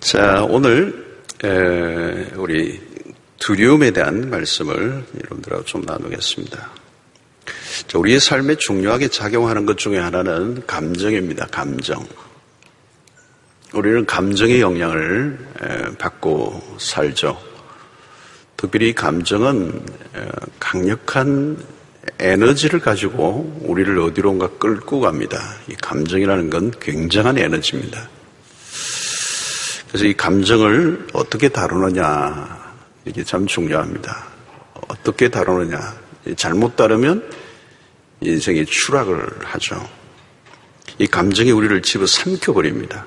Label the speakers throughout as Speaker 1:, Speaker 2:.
Speaker 1: 자, 오늘 우리 두려움에 대한 말씀을 여러분들하고 좀 나누겠습니다. 자, 우리의 삶에 중요하게 작용하는 것 중에 하나는 감정입니다. 감정. 우리는 감정의 영향을 받고 살죠. 특별히 감정은 강력한 에너지를 가지고 우리를 어디론가 끌고 갑니다. 이 감정이라는 건 굉장한 에너지입니다. 그래서 이 감정을 어떻게 다루느냐, 이게 참 중요합니다. 어떻게 다루느냐. 잘못 다루면 인생이 추락을 하죠. 이 감정이 우리를 집어삼켜버립니다.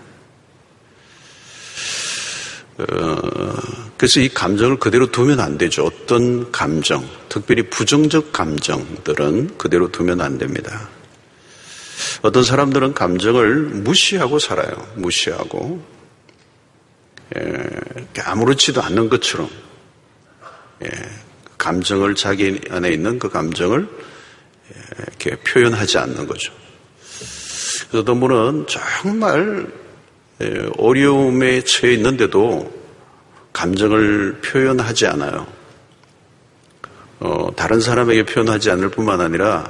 Speaker 1: 그래서 이 감정을 그대로 두면 안 되죠. 어떤 감정, 특별히 부정적 감정들은 그대로 두면 안 됩니다. 어떤 사람들은 감정을 무시하고 살아요. 무시하고. 아무렇지도 않는 것처럼 감정을 자기 안에 있는 그 감정을 이렇게 표현하지 않는 거죠. 그래서 어떤 분은 정말 어려움에 처해 있는데도 감정을 표현하지 않아요. 다른 사람에게 표현하지 않을 뿐만 아니라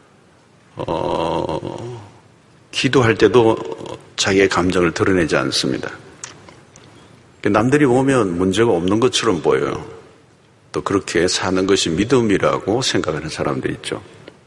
Speaker 1: 기도할 때도 자기의 감정을 드러내지 않습니다. 남들이 보면 문제가 없는 것처럼 보여요. 또 그렇게 사는 것이 믿음이라고 생각하는 사람들이 있죠.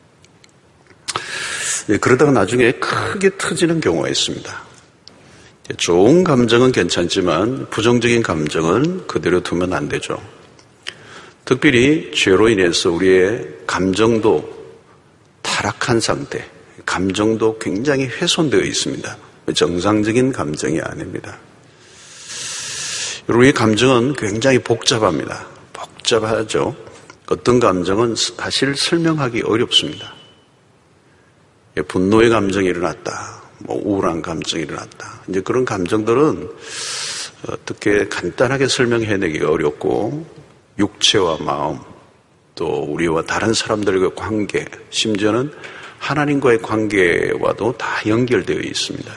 Speaker 1: 그러다가 나중에 크게 터지는 경우가 있습니다. 좋은 감정은 괜찮지만 부정적인 감정은 그대로 두면 안 되죠. 특별히 죄로 인해서 우리의 감정도 타락한 상태, 감정도 굉장히 훼손되어 있습니다. 정상적인 감정이 아닙니다. 우리의 감정은 굉장히 복잡합니다. 복잡하죠. 어떤 감정은 사실 설명하기 어렵습니다. 분노의 감정이 일어났다. 우울한 감정이 일어났다. 이제 그런 감정들은 어떻게 간단하게 설명해내기가 어렵고 육체와 마음, 또 우리와 다른 중사람들과의 관계, 심지어는 하나님과의 관계와도 다 연결되어 있습니다.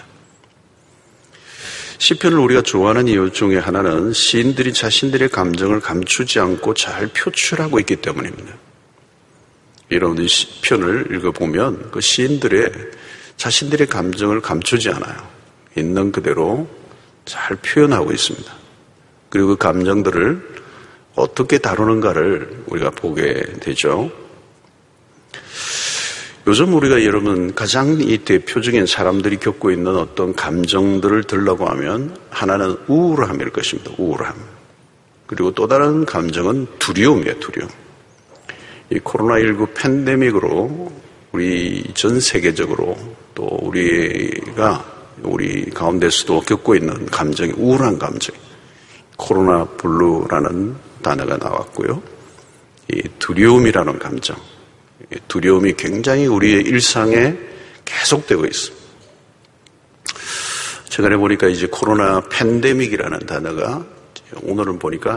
Speaker 1: 시편을 우리가 좋아하는 이유 중에 하나는 시인들이 자신들의 감정을 감추지 않고 잘 표출하고 있기 때문입니다. 여러분들이 시편을 읽어보면 그 시인들의 자신들의 감정을 감추지 않아요. 있는 그대로 잘 표현하고 있습니다. 그리고 그 감정들을 어떻게 다루는가를 우리가 보게 되죠. 요즘 우리가 여러분 가장 이 대표적인 사람들이 겪고 있는 어떤 감정들을 들라고 하면 하나는 우울함일 것입니다. 우울함. 그리고 또 다른 감정은 두려움이에요. 두려움. 이 코로나19 팬데믹으로 우리 전 세계적으로 또 우리가 우리 가운데서도 겪고 있는 감정이 우울한 감정. 코로나 블루라는 단어가 나왔고요. 이 두려움이라는 감정. 두려움이 굉장히 우리의 일상에 계속되고 있습니다. 최근에 보니까 이제 코로나 팬데믹이라는 단어가 오늘은 보니까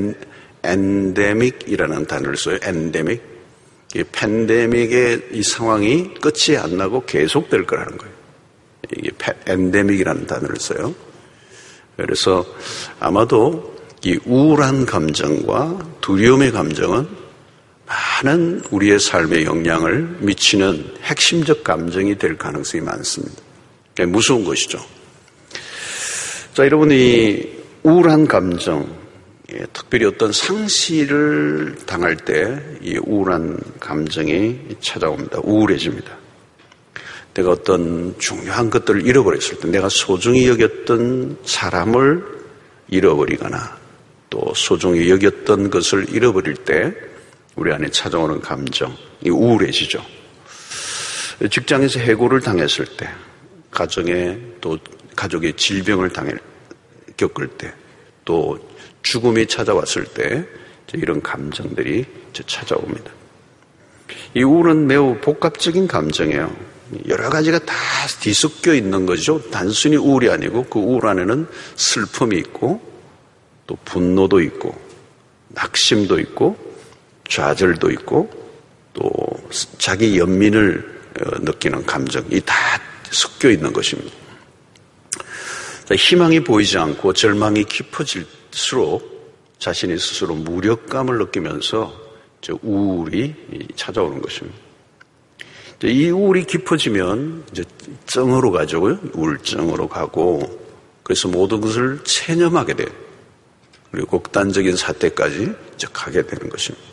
Speaker 1: 엔데믹이라는 단어를 써요. 엔데믹. 이 팬데믹의 이 상황이 끝이 안 나고 계속될 거라는 거예요. 이게 엔데믹이라는 단어를 써요. 그래서 아마도 이 우울한 감정과 두려움의 감정은 많은 우리의 삶에 영향을 미치는 핵심적 감정이 될 가능성이 많습니다. 무서운 것이죠. 자, 여러분이 우울한 감정, 특별히 어떤 상실을 당할 때 이 우울한 감정이 찾아옵니다. 우울해집니다. 내가 어떤 중요한 것들을 잃어버렸을 때, 내가 소중히 여겼던 사람을 잃어버리거나 또 소중히 여겼던 것을 잃어버릴 때 우리 안에 찾아오는 감정이 우울해지죠. 직장에서 해고를 당했을 때, 가정에 또 가족의 질병을 겪을 때, 또 죽음이 찾아왔을 때 이런 감정들이 찾아옵니다. 이 우울은 매우 복합적인 감정이에요. 여러 가지가 다 뒤섞여 있는 거죠. 단순히 우울이 아니고 그 우울 안에는 슬픔이 있고 또 분노도 있고 낙심도 있고 좌절도 있고 또 자기 연민을 느끼는 감정이 다 섞여 있는 것입니다. 희망이 보이지 않고 절망이 깊어질수록 자신이 스스로 무력감을 느끼면서 우울이 찾아오는 것입니다. 이 우울이 깊어지면 이제 증으로 가죠. 우울증으로 가고, 그래서 모든 것을 체념하게 돼요. 그리고 극단적인 사태까지 이제 가게 되는 것입니다.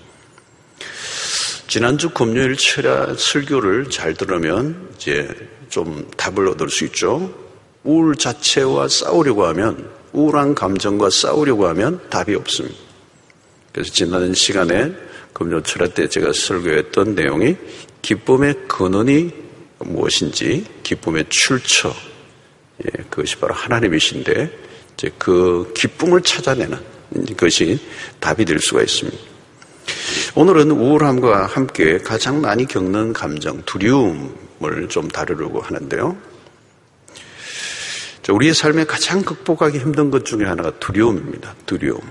Speaker 1: 지난주 금요일 설교를 잘 들으면 이제 좀 답을 얻을 수 있죠. 우울 자체와 싸우려고 하면, 우울한 감정과 싸우려고 하면 답이 없습니다. 그래서 지난 시간에 금요 철학 때 제가 설교했던 내용이 기쁨의 근원이 무엇인지, 기쁨의 출처, 그것이 바로 하나님이신데, 이제 그 기쁨을 찾아내는 것이 답이 될 수가 있습니다. 오늘은 우울함과 함께 가장 많이 겪는 감정, 두려움을 좀 다루려고 하는데요. 우리의 삶에 가장 극복하기 힘든 것 중에 하나가 두려움입니다. 두려움.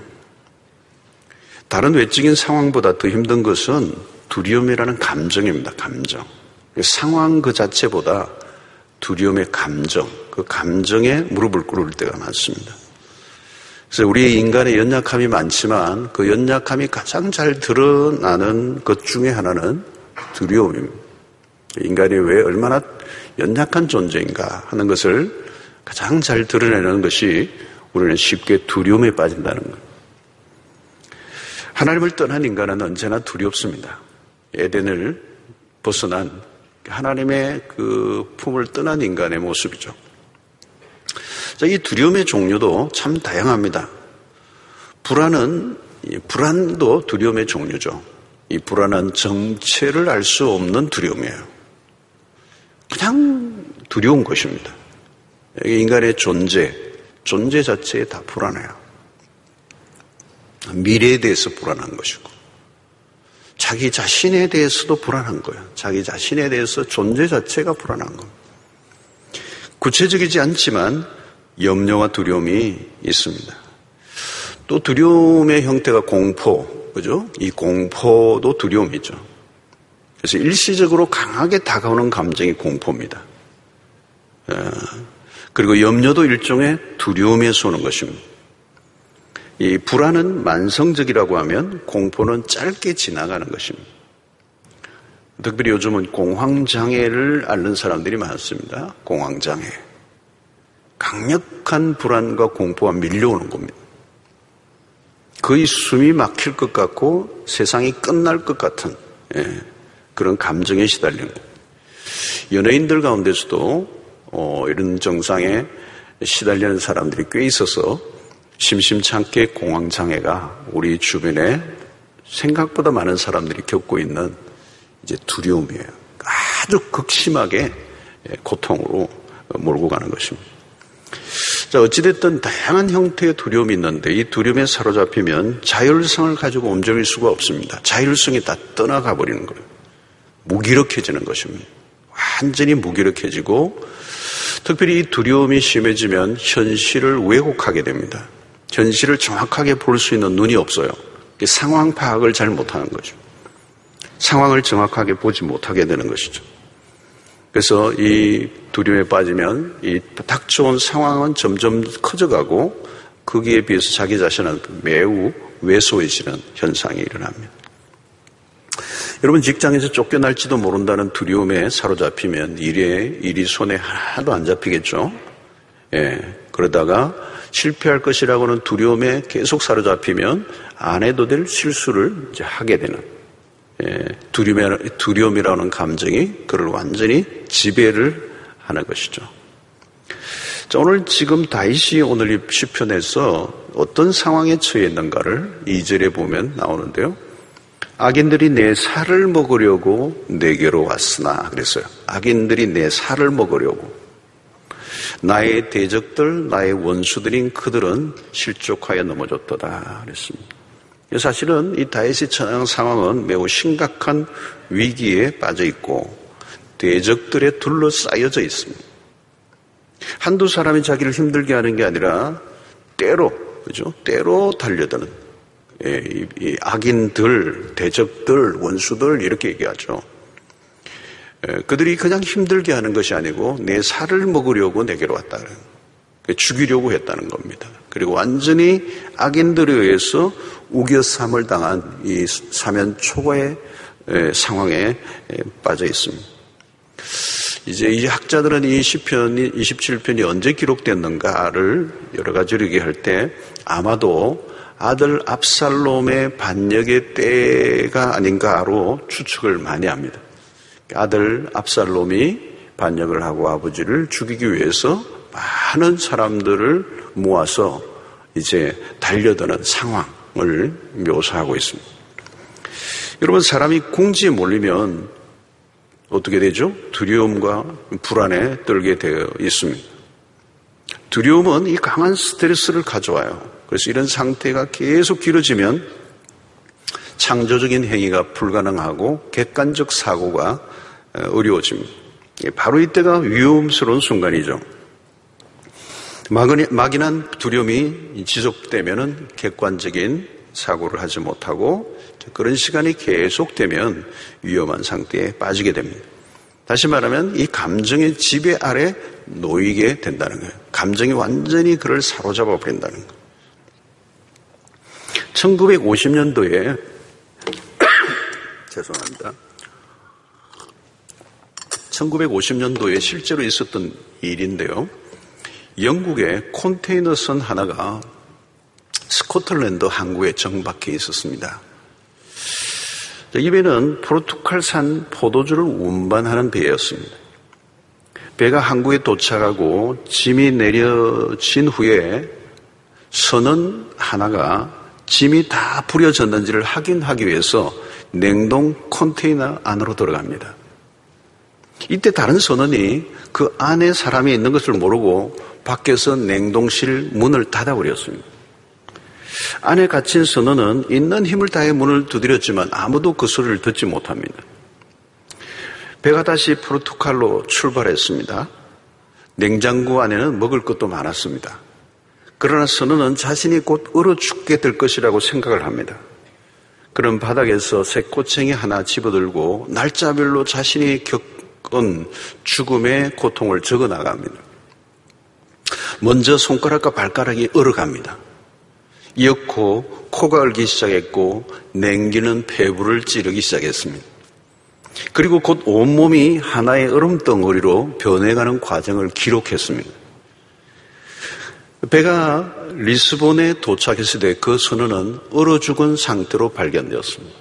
Speaker 1: 다른 외적인 상황보다 더 힘든 것은 두려움이라는 감정입니다. 감정. 상황 그 자체보다 두려움의 감정, 그 감정에 무릎을 꿇을 때가 많습니다. 그래서 우리 인간의 연약함이 많지만 그 연약함이 가장 잘 드러나는 것 중에 하나는 두려움입니다. 인간이 왜 얼마나 연약한 존재인가 하는 것을 가장 잘 드러내는 것이 우리는 쉽게 두려움에 빠진다는 것. 하나님을 떠난 인간은 언제나 두렵습니다. 에덴을 벗어난 하나님의 그 품을 떠난 인간의 모습이죠. 이 두려움의 종류도 참 다양합니다. 불안도 두려움의 종류죠. 이 불안한 정체를 알 수 없는 두려움이에요. 그냥 두려운 것입니다. 인간의 존재 자체에 다 불안해요. 미래에 대해서 불안한 것이고, 자기 자신에 대해서도 불안한 거예요. 자기 자신에 대해서 존재 자체가 불안한 거예요. 구체적이지 않지만 염려와 두려움이 있습니다. 또 두려움의 형태가 공포, 그죠? 이 공포도 두려움이죠. 그래서 일시적으로 강하게 다가오는 감정이 공포입니다. 그리고 염려도 일종의 두려움에서 오는 것입니다. 이 불안은 만성적이라고 하면 공포는 짧게 지나가는 것입니다. 특별히 요즘은 공황장애를 앓는 사람들이 많습니다. 공황장애. 강력한 불안과 공포가 밀려오는 겁니다. 거의 숨이 막힐 것 같고 세상이 끝날 것 같은 그런 감정에 시달리는 겁니다. 연예인들 가운데서도 이런 증상에 시달리는 사람들이 꽤 있어서 심심찮게 공황장애가 우리 주변에 생각보다 많은 사람들이 겪고 있는 이제 두려움이에요. 아주 극심하게 고통으로 몰고 가는 것입니다. 자, 어찌됐든 다양한 형태의 두려움이 있는데 이 두려움에 사로잡히면 자율성을 가지고 움직일 수가 없습니다. 자율성이 다 떠나가 버리는 거예요. 무기력해지는 것입니다. 완전히 무기력해지고 특별히 이 두려움이 심해지면 현실을 왜곡하게 됩니다. 현실을 정확하게 볼 수 있는 눈이 없어요. 상황 파악을 잘 못하는 거죠. 상황을 정확하게 보지 못하게 되는 것이죠. 그래서 이 두려움에 빠지면 이 닥쳐온 상황은 점점 커져가고 거기에 비해서 자기 자신은 매우 왜소해지는 현상이 일어납니다. 여러분 직장에서 쫓겨날지도 모른다는 두려움에 사로잡히면 일이 손에 하나도 안 잡히겠죠. 그러다가 실패할 것이라고는 두려움에 계속 사로잡히면 안 해도 될 실수를 이제 하게 되는 두려움이라는 감정이 그를 완전히 지배를 하는 것이죠. 자, 오늘 지금 다윗이 오늘 이 시편에서 어떤 상황에 처해 있는가를 2절에 보면 나오는데요. 악인들이 내 살을 먹으려고 내게로 왔으나 그랬어요. 악인들이 내 살을 먹으려고. 나의 대적들, 나의 원수들인 그들은 실족하여 넘어졌도다 그랬습니다. 사실은 이 다윗의 처한 상황은 매우 심각한 위기에 빠져 있고 대적들에 둘러싸여져 있습니다. 한두 사람이 자기를 힘들게 하는 게 아니라 때로 달려드는 이 악인들, 대적들, 원수들 이렇게 얘기하죠. 그들이 그냥 힘들게 하는 것이 아니고 내 살을 먹으려고 내게로 왔다. 죽이려고 했다는 겁니다. 그리고 완전히 악인들에 의해서 우겨삼을 당한 이 사면 초과의 상황에 빠져 있습니다. 이제 이 학자들은 이 시편이 27편이 언제 기록됐는가를 여러 가지로 얘기할 때 아마도 아들 압살롬의 반역의 때가 아닌가로 추측을 많이 합니다. 아들 압살롬이 반역을 하고 아버지를 죽이기 위해서 많은 사람들을 모아서 이제 달려드는 상황을 묘사하고 있습니다. 여러분, 사람이 궁지에 몰리면 어떻게 되죠? 두려움과 불안에 떨게 되어 있습니다. 두려움은 이 강한 스트레스를 가져와요. 그래서 이런 상태가 계속 길어지면 창조적인 행위가 불가능하고 객관적 사고가 어려워집니다. 바로 이때가 위험스러운 순간이죠. 막연한 두려움이 지속되면 객관적인 사고를 하지 못하고 그런 시간이 계속되면 위험한 상태에 빠지게 됩니다. 다시 말하면 이 감정의 지배 아래 놓이게 된다는 거예요. 감정이 완전히 그를 사로잡아 버린다는 거예요. 1950년도에 죄송합니다. 1950년도에 실제로 있었던 일인데요. 영국의 컨테이너 선 하나가 스코틀랜드 항구에 정박해 있었습니다. 이 배는 포르투갈산 포도주를 운반하는 배였습니다. 배가 항구에 도착하고 짐이 내려진 후에 선원 하나가 짐이 다 부려졌는지를 확인하기 위해서 냉동 컨테이너 안으로 들어갑니다. 이때 다른 선원이 그 안에 사람이 있는 것을 모르고 밖에서 냉동실 문을 닫아버렸습니다. 안에 갇힌 선원은 있는 힘을 다해 문을 두드렸지만 아무도 그 소리를 듣지 못합니다. 배가 다시 포르투갈로 출발했습니다. 냉장고 안에는 먹을 것도 많았습니다. 그러나 선원은 자신이 곧 얼어 죽게 될 것이라고 생각을 합니다. 그런 바닥에서 새꼬챙이 하나 집어들고 날짜별로 자신이 겪은 죽음의 고통을 적어 나갑니다. 먼저 손가락과 발가락이 얼어갑니다. 이었고 코가 얼기 시작했고 냉기는 폐부를 찌르기 시작했습니다. 그리고 곧 온몸이 하나의 얼음덩어리로 변해가는 과정을 기록했습니다. 배가 리스본에 도착했을 때 그 선원은 얼어 죽은 상태로 발견되었습니다.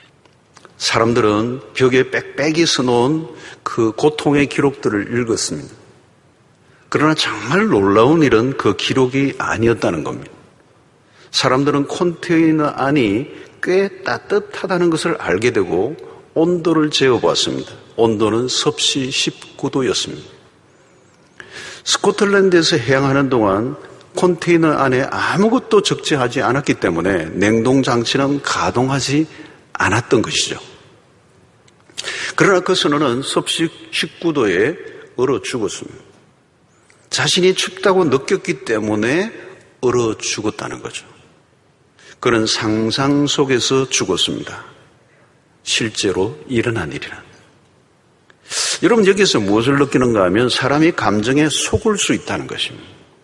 Speaker 1: 사람들은 벽에 빽빽이 써놓은 그 고통의 기록들을 읽었습니다. 그러나 정말 놀라운 일은 그 기록이 아니었다는 겁니다. 사람들은 컨테이너 안이 꽤 따뜻하다는 것을 알게 되고 온도를 재어보았습니다. 온도는 섭씨 19도였습니다. 스코틀랜드에서 해양하는 동안 컨테이너 안에 아무것도 적재하지 않았기 때문에 냉동장치는 가동하지 않았던 것이죠. 그러나 그 선원은 섭씨 19도에 얼어 죽었습니다. 자신이 춥다고 느꼈기 때문에 얼어 죽었다는 거죠. 그는 상상 속에서 죽었습니다. 실제로 일어난 일이라. 여러분, 여기서 무엇을 느끼는가 하면 사람이 감정에 속을 수 있다는 것입니다.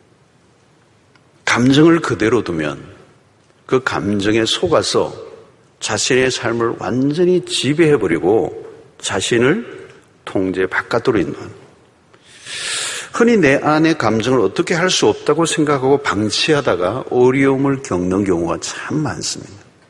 Speaker 1: 감정을 그대로 두면 그 감정에 속아서 자신의 삶을 완전히 지배해버리고 자신을 통제 바깥으로 인도하는. 흔히 내 안의 감정을 어떻게 할 수 없다고 생각하고 방치하다가 어려움을 겪는 경우가 참 많습니다.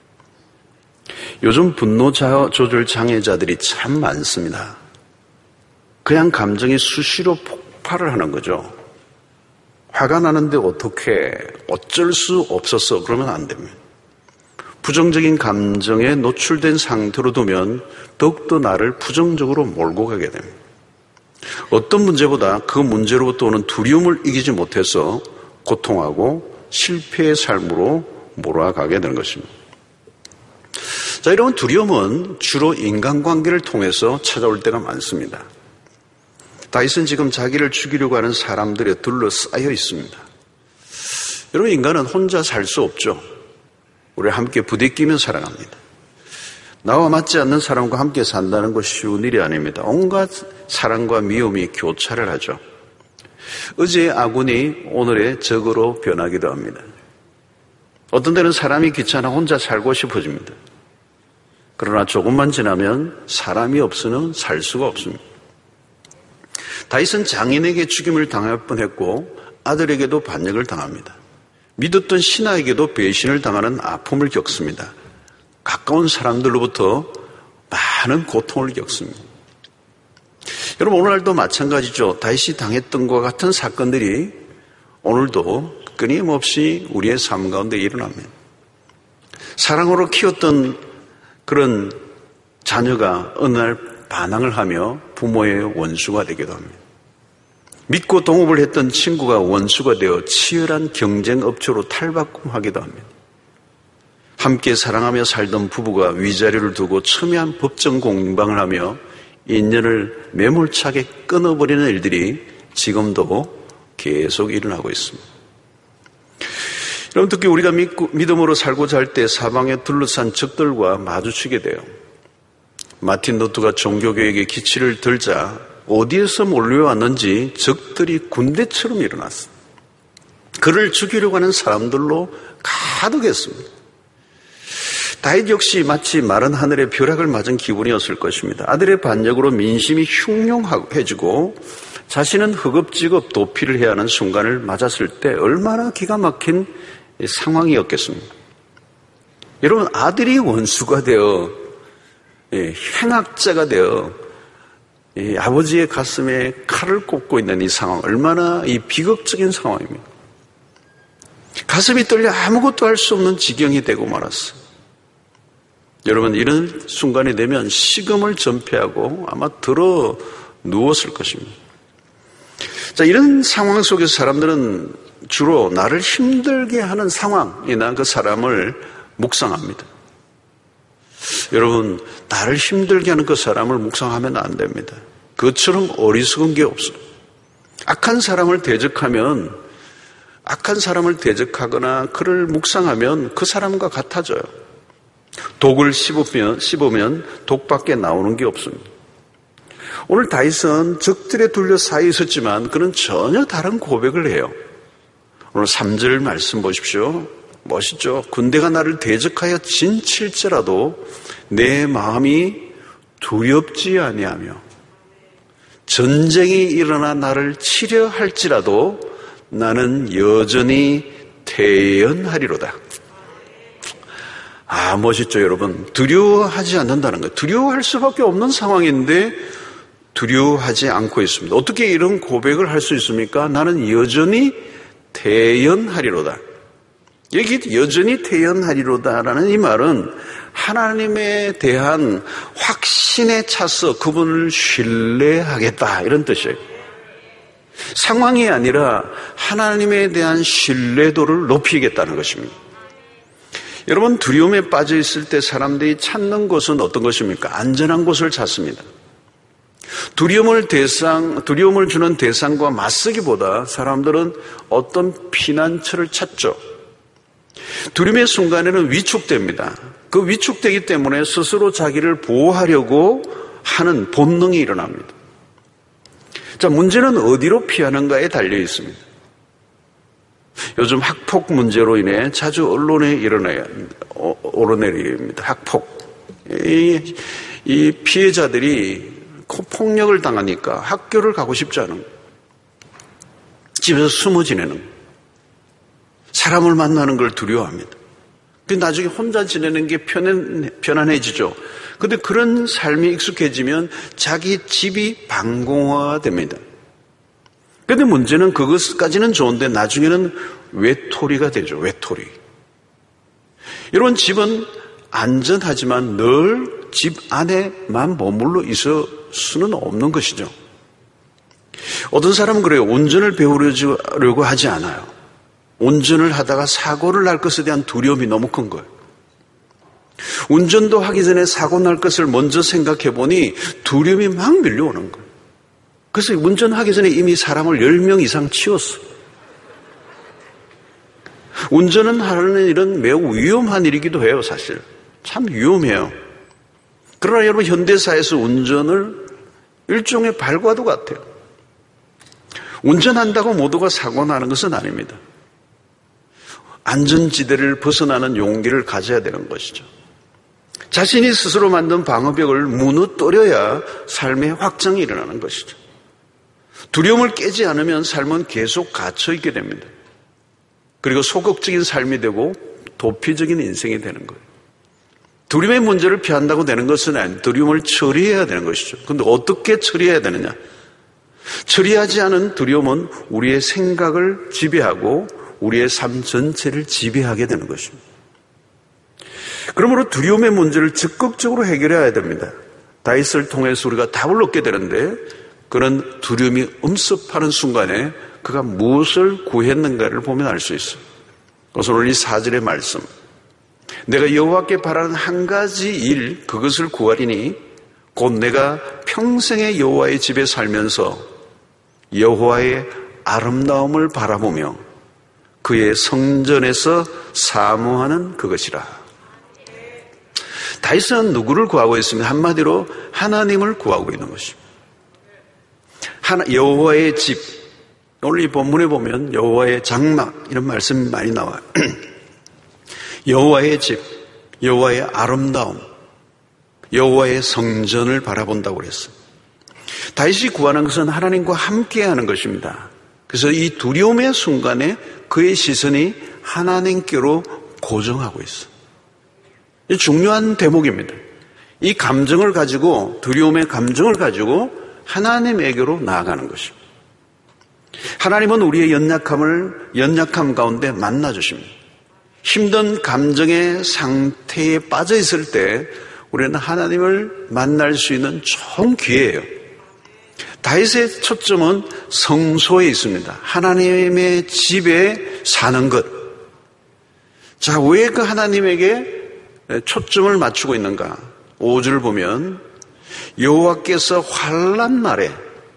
Speaker 1: 요즘 분노 조절 장애자들이 참 많습니다. 그냥 감정이 수시로 폭발을 하는 거죠. 화가 나는데 어떻게 어쩔 수 없었어 그러면 안 됩니다. 부정적인 감정에 노출된 상태로 두면 더욱더 나를 부정적으로 몰고 가게 됩니다. 어떤 문제보다 그 문제로부터 오는 두려움을 이기지 못해서 고통하고 실패의 삶으로 몰아가게 되는 것입니다. 자, 이런 두려움은 주로 인간관계를 통해서 찾아올 때가 많습니다. 다윗은 지금 자기를 죽이려고 하는 사람들에 둘러싸여 있습니다. 여러분, 인간은 혼자 살 수 없죠. 우리 함께 부대끼며 살아갑니다. 나와 맞지 않는 사람과 함께 산다는 것이 쉬운 일이 아닙니다. 온갖 사랑과 미움이 교차를 하죠. 어제의 아군이 오늘의 적으로 변하기도 합니다. 어떤 때는 사람이 귀찮아 혼자 살고 싶어집니다. 그러나 조금만 지나면 사람이 없으면 살 수가 없습니다. 다윗은 장인에게 죽임을 당할 뻔했고 아들에게도 반역을 당합니다. 믿었던 신하에게도 배신을 당하는 아픔을 겪습니다. 가까운 사람들로부터 많은 고통을 겪습니다. 여러분, 오늘날도 마찬가지죠. 다윗이 당했던 것과 같은 사건들이 오늘도 끊임없이 우리의 삶 가운데 일어납니다. 사랑으로 키웠던 그런 자녀가 어느 날 반항을 하며 부모의 원수가 되기도 합니다. 믿고 동업을 했던 친구가 원수가 되어 치열한 경쟁 업체로 탈바꿈하기도 합니다. 함께 사랑하며 살던 부부가 위자료를 두고 첨예한 법정 공방을 하며 인연을 매몰차게 끊어버리는 일들이 지금도 계속 일어나고 있습니다. 여러분, 특히 우리가 믿음으로 살고자 할 때 사방에 둘러싼 적들과 마주치게 돼요. 마틴 루터가 종교개혁의 기치를 들자 어디에서 몰려왔는지 적들이 군대처럼 일어났어요. 그를 죽이려고 하는 사람들로 가득했습니다. 다윗 역시 마치 마른 하늘의 벼락을 맞은 기분이었을 것입니다. 아들의 반역으로 민심이 흉흉해지고 자신은 허겁지겁 도피를 해야 하는 순간을 맞았을 때 얼마나 기가 막힌 상황이었겠습니까? 여러분, 아들이 원수가 되어 행악자가 되어 아버지의 가슴에 칼을 꽂고 있는 이 상황, 얼마나 이 비극적인 상황입니다. 가슴이 떨려 아무것도 할 수 없는 지경이 되고 말았어요. 여러분, 이런 순간이 되면 식음을 전폐하고 아마 들어 누웠을 것입니다. 자, 이런 상황 속에서 사람들은 주로 나를 힘들게 하는 상황이나 그 사람을 묵상합니다. 여러분, 나를 힘들게 하는 그 사람을 묵상하면 안 됩니다. 그것처럼 어리석은 게 없어요. 악한 사람을 대적하거나 그를 묵상하면 그 사람과 같아져요. 독을 씹으면 독밖에 나오는 게 없습니다. 오늘 다윗은 적들에 둘러싸여 있었지만 그는 전혀 다른 고백을 해요. 오늘 3절 말씀 보십시오. 멋있죠? 군대가 나를 대적하여 진칠지라도 내 마음이 두렵지 아니하며 전쟁이 일어나 나를 치려 할지라도 나는 여전히 태연하리로다. 아, 멋있죠, 여러분. 두려워하지 않는다는 거예요. 두려워할 수밖에 없는 상황인데 두려워하지 않고 있습니다. 어떻게 이런 고백을 할 수 있습니까? 나는 여전히 태연하리로다. 여기 여전히 태연하리로다라는 이 말은 하나님에 대한 확신에 차서 그분을 신뢰하겠다, 이런 뜻이에요. 상황이 아니라 하나님에 대한 신뢰도를 높이겠다는 것입니다. 여러분, 두려움에 빠져 있을 때 사람들이 찾는 곳은 어떤 것입니까? 안전한 곳을 찾습니다. 두려움을 주는 대상과 맞서기보다 사람들은 어떤 피난처를 찾죠. 두려움의 순간에는 위축됩니다. 그 위축되기 때문에 스스로 자기를 보호하려고 하는 본능이 일어납니다. 자, 문제는 어디로 피하는가에 달려 있습니다. 요즘 학폭 문제로 인해 자주 언론에 오르내립니다. 학폭. 이 피해자들이 폭력을 당하니까 학교를 가고 싶지 않은 거예요. 집에서 숨어 지내는 거예요. 사람을 만나는 걸 두려워합니다. 나중에 혼자 지내는 게 편안해지죠. 그런데 그런 삶이 익숙해지면 자기 집이 방공화됩니다. 그런데 문제는 그것까지는 좋은데 나중에는 외톨이가 되죠. 외톨이. 여러분, 집은 안전하지만 늘 집 안에만 머물러 있을 수는 없는 것이죠. 어떤 사람은 그래요. 운전을 배우려고 하지 않아요. 운전을 하다가 사고를 날 것에 대한 두려움이 너무 큰 거예요. 운전도 하기 전에 사고 날 것을 먼저 생각해 보니 두려움이 막 밀려오는 거예요. 그래서 운전하기 전에 이미 사람을 10명 이상 치웠어요. 운전은 하는 일은 매우 위험한 일이기도 해요, 사실. 참 위험해요. 그러나 여러분, 현대사에서 운전을 일종의 발과도 같아요. 운전한다고 모두가 사고 나는 것은 아닙니다. 안전지대를 벗어나는 용기를 가져야 되는 것이죠. 자신이 스스로 만든 방어벽을 무너뜨려야 삶의 확장이 일어나는 것이죠. 두려움을 깨지 않으면 삶은 계속 갇혀있게 됩니다. 그리고 소극적인 삶이 되고 도피적인 인생이 되는 거예요. 두려움의 문제를 피한다고 되는 것은 아니에요. 두려움을 처리해야 되는 것이죠. 그런데 어떻게 처리해야 되느냐? 처리하지 않은 두려움은 우리의 생각을 지배하고 우리의 삶 전체를 지배하게 되는 것입니다. 그러므로 두려움의 문제를 적극적으로 해결해야 됩니다. 다윗을 통해서 우리가 답을 얻게 되는데 그런 두려움이 엄습하는 순간에 그가 무엇을 구했는가를 보면 알 수 있어요. 우선 오늘 이 4절의 말씀. 내가 여호와께 바라는 한 가지 일 그것을 구하리니 곧 내가 평생의 여호와의 집에 살면서 여호와의 아름다움을 바라보며 그의 성전에서 사모하는 그것이라. 다윗은 누구를 구하고 있습니다? 한마디로 하나님을 구하고 있는 것입니다. 여호와의 집. 오늘 이 본문에 보면 여호와의 장막 이런 말씀이 많이 나와요. 여호와의 집, 여호와의 아름다움, 여호와의 성전을 바라본다고 그랬어요. 다윗이 구하는 것은 하나님과 함께하는 것입니다. 그래서 이 두려움의 순간에 그의 시선이 하나님께로 고정하고 있어요. 이 중요한 대목입니다. 이 감정을 가지고 두려움의 감정을 가지고 하나님에게로 나아가는 것입니다. 하나님은 우리의 연약함 가운데 만나주십니다. 힘든 감정의 상태에 빠져 있을 때 우리는 하나님을 만날 수 있는 좋은 기회예요. 다윗의 초점은 성소에 있습니다. 하나님의 집에 사는 것. 자, 왜 그 하나님에게 초점을 맞추고 있는가? 5절을 보면 여호와께서 환난 날에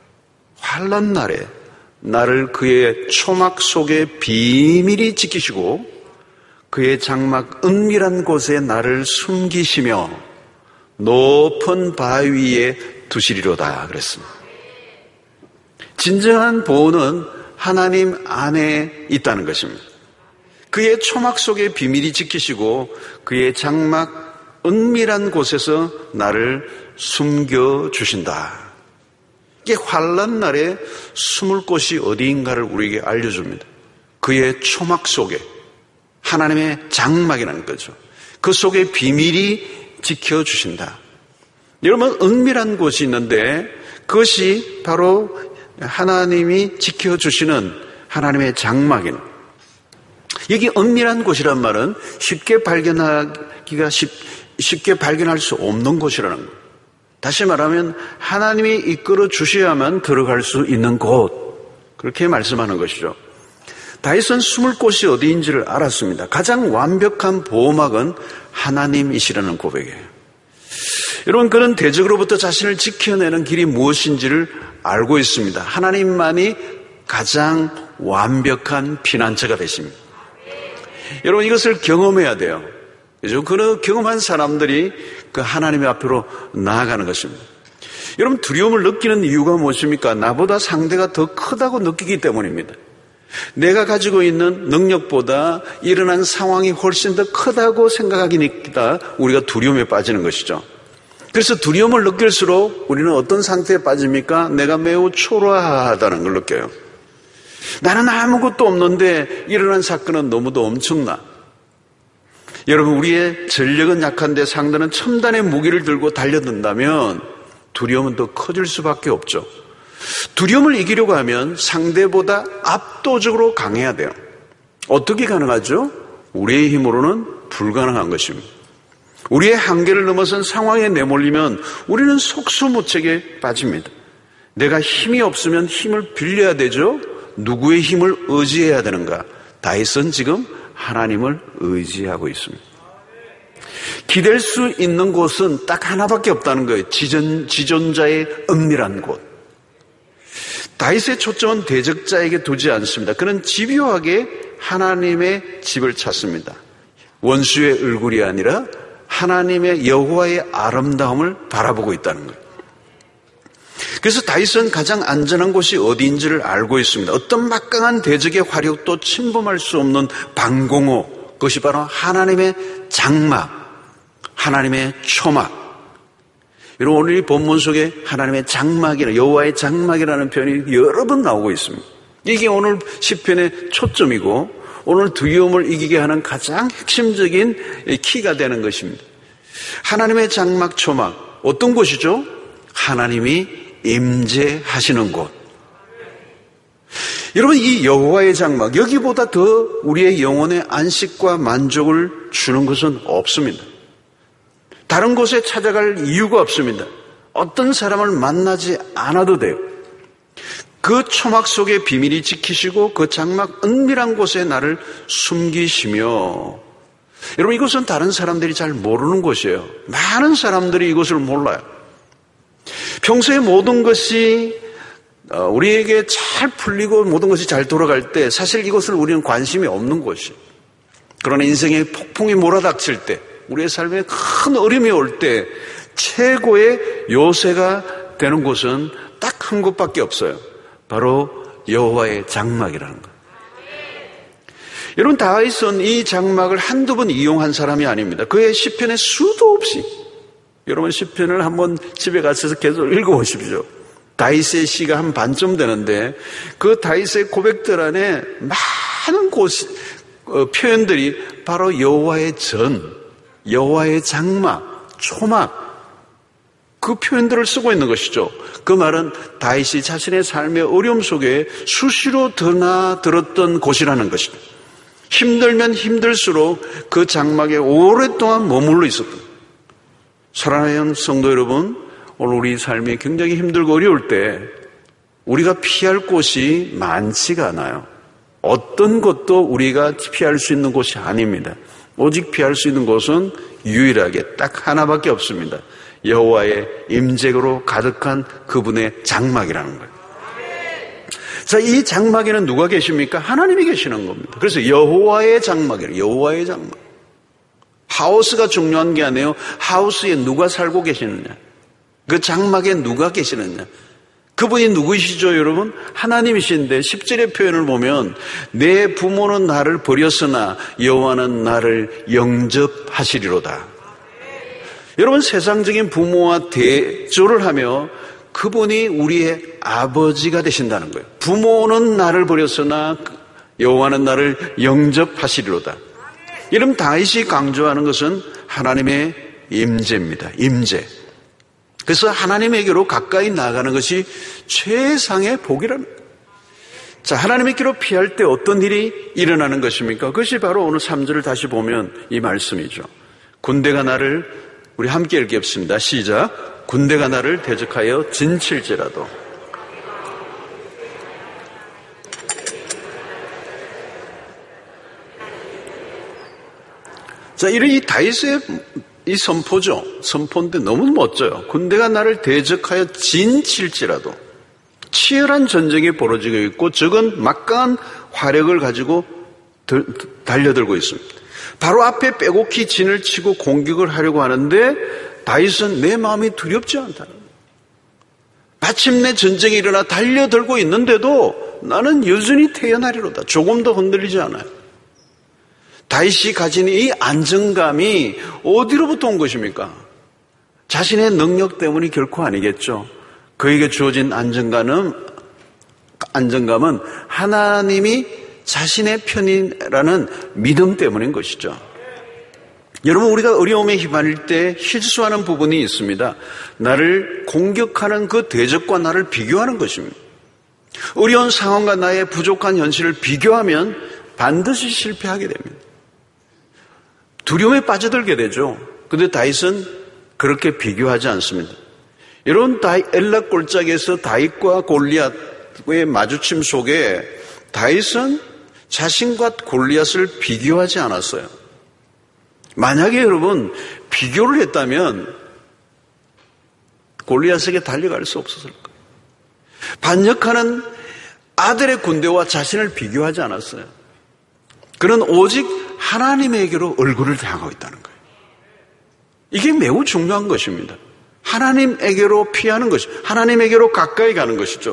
Speaker 1: 나를 그의 초막 속에 비밀히 지키시고 그의 장막 은밀한 곳에 나를 숨기시며 높은 바위 위에 두시리로다 그랬습니다. 진정한 보호는 하나님 안에 있다는 것입니다. 그의 초막 속에 비밀히 지키시고 그의 장막 은밀한 곳에서 나를 숨겨주신다. 이게 환난 날에 숨을 곳이 어디인가를 우리에게 알려줍니다. 그의 초막 속에 하나님의 장막이라는 거죠. 그 속에 비밀이 지켜주신다. 여러분 은밀한 곳이 있는데 그것이 바로 하나님이 지켜주시는 하나님의 장막이는 여기 은밀한 곳이란 말은 쉽게 발견할 수 없는 곳이라는 거예요. 다시 말하면 하나님이 이끌어 주셔야만 들어갈 수 있는 곳 그렇게 말씀하는 것이죠. 다윗은 숨을 곳이 어디인지를 알았습니다. 가장 완벽한 보호막은 하나님이시라는 고백이에요. 여러분 그는 대적으로부터 자신을 지켜내는 길이 무엇인지를 알고 있습니다. 하나님만이 가장 완벽한 피난처가 되십니다. 여러분 이것을 경험해야 돼요. 그죠? 그 경험한 사람들이 그 하나님의 앞으로 나아가는 것입니다. 여러분 두려움을 느끼는 이유가 무엇입니까? 나보다 상대가 더 크다고 느끼기 때문입니다. 내가 가지고 있는 능력보다 일어난 상황이 훨씬 더 크다고 생각하기니까 우리가 두려움에 빠지는 것이죠. 그래서 두려움을 느낄수록 우리는 어떤 상태에 빠집니까? 내가 매우 초라하다는 걸 느껴요. 나는 아무것도 없는데 일어난 사건은 너무도 엄청나. 여러분 우리의 전력은 약한데 상대는 첨단의 무기를 들고 달려든다면 두려움은 더 커질 수밖에 없죠. 두려움을 이기려고 하면 상대보다 압도적으로 강해야 돼요. 어떻게 가능하죠? 우리의 힘으로는 불가능한 것입니다. 우리의 한계를 넘어선 상황에 내몰리면 우리는 속수무책에 빠집니다. 내가 힘이 없으면 힘을 빌려야 되죠. 누구의 힘을 의지해야 되는가? 다윗은 지금 하나님을 의지하고 있습니다. 기댈 수 있는 곳은 딱 하나밖에 없다는 거예요. 지존자의 은밀한 곳. 다윗의 초점은 대적자에게 두지 않습니다. 그는 집요하게 하나님의 집을 찾습니다. 원수의 얼굴이 아니라 하나님의 여호와의 아름다움을 바라보고 있다는 거예요. 그래서 다윗은 가장 안전한 곳이 어디인지를 알고 있습니다. 어떤 막강한 대적의 화력도 침범할 수 없는 방공호, 그것이 바로 하나님의 장막, 하나님의 초막. 여러분, 오늘 이 본문 속에 하나님의 장막이나 여호와의 장막이라는 표현이 여러 번 나오고 있습니다. 이게 오늘 시편의 초점이고 오늘 두려움을 이기게 하는 가장 핵심적인 키가 되는 것입니다. 하나님의 장막, 초막, 어떤 곳이죠? 하나님이 임재하시는 곳. 여러분, 이 여호와의 장막, 여기보다 더 우리의 영혼의 안식과 만족을 주는 것은 없습니다. 다른 곳에 찾아갈 이유가 없습니다. 어떤 사람을 만나지 않아도 돼요. 그 초막 속에 비밀이 지키시고 그 장막 은밀한 곳에 나를 숨기시며, 여러분, 이것은 다른 사람들이 잘 모르는 곳이에요. 많은 사람들이 이것을 몰라요. 평소에 모든 것이 우리에게 잘 풀리고 모든 것이 잘 돌아갈 때 사실 이것을 우리는 관심이 없는 곳이에요. 그러나 인생의 폭풍이 몰아닥칠 때, 우리의 삶에 큰 어려움이 올 때 최고의 요새가 되는 곳은 딱 한 곳밖에 없어요. 바로 여호와의 장막이라는 것. 여러분, 다윗은 이 장막을 한두 번 이용한 사람이 아닙니다. 그의 시편에 수도 없이, 여러분 시편을 한번 집에 가셔서 계속 읽어보십시오. 다윗의 시가 한 반쯤 되는데 그 다윗의 고백들 안에 많은 표현들이 바로 여호와의 전, 여호와의 장막, 초막, 그 표현들을 쓰고 있는 것이죠. 그 말은 다윗이 자신의 삶의 어려움 속에 수시로 드나들었던 곳이라는 것입니다. 힘들면 힘들수록 그 장막에 오랫동안 머물러 있었던. 사랑하는 성도 여러분, 오늘 우리 삶이 굉장히 힘들고 어려울 때 우리가 피할 곳이 많지가 않아요. 어떤 것도 우리가 피할 수 있는 곳이 아닙니다. 오직 피할 수 있는 곳은 유일하게 딱 하나밖에 없습니다. 여호와의 임재로 가득한 그분의 장막이라는 거예요. 자, 이 장막에는 누가 계십니까? 하나님이 계시는 겁니다. 그래서 여호와의 장막이에요. 여호와의 장막. 하우스가 중요한 게 아니에요. 하우스에 누가 살고 계시느냐, 그 장막에 누가 계시느냐. 그분이 누구이시죠, 여러분? 하나님이신데 10절의 표현을 보면 내 부모는 나를 버렸으나 여호와는 나를 영접하시리로다. 여러분, 세상적인 부모와 대조를 하며 그분이 우리의 아버지가 되신다는 거예요. 부모는 나를 버렸으나 여호와는 나를 영접하시리로다. 이런 다윗이 강조하는 것은 하나님의 임재입니다. 임재. 그래서 하나님에게로 가까이 나가는 것이 최상의 복이라는 거예요. 자, 하나님에게로 피할 때 어떤 일이 일어나는 것입니까? 그것이 바로 오늘 3절을 다시 보면 이 말씀이죠. 군대가 나를, 우리 함께 읽겠습니다. 시작. 군대가 나를 대적하여 진칠지라도. 자, 이런 이 다윗의 이 선포죠. 선포인데 너무 멋져요. 군대가 나를 대적하여 진칠지라도. 치열한 전쟁이 벌어지고 있고 적은 막강한 화력을 가지고 달려들고 있습니다. 바로 앞에 빼곡히 진을 치고 공격을 하려고 하는데 다윗은 내 마음이 두렵지 않다는 거예요. 마침내 전쟁이 일어나 달려들고 있는데도 나는 여전히 태어나리로다. 조금도 흔들리지 않아요. 다윗이 가진 이 안정감이 어디로부터 온 것입니까? 자신의 능력 때문이 결코 아니겠죠. 그에게 주어진 안정감은 하나님이 자신의 편이라는 믿음 때문인 것이죠. 여러분, 우리가 어려움에 휘말릴 때 실수하는 부분이 있습니다. 나를 공격하는 그 대적과 나를 비교하는 것입니다. 어려운 상황과 나의 부족한 현실을 비교하면 반드시 실패하게 됩니다. 두려움에 빠져들게 되죠. 그런데 다윗은 그렇게 비교하지 않습니다. 여러분, 엘라 골짜기에서 다윗과 골리앗의 마주침 속에 다윗은 자신과 골리앗을 비교하지 않았어요. 만약에 여러분 비교를 했다면 골리앗에게 달려갈 수 없었을 거예요. 반역하는 아들의 군대와 자신을 비교하지 않았어요. 그는 오직 하나님에게로 얼굴을 향하고 있다는 거예요. 이게 매우 중요한 것입니다. 하나님에게로 피하는 것이, 하나님에게로 가까이 가는 것이죠.